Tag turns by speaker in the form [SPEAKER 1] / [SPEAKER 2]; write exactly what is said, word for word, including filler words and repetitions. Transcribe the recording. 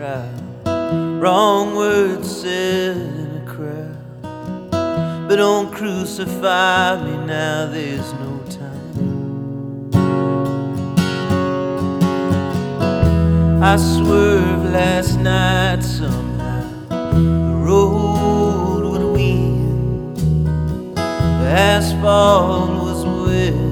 [SPEAKER 1] crowd, wrong words said in a crowd. But don't crucify me now, there's no time. I swerved last night somehow, the road would win, the asphalt was wet.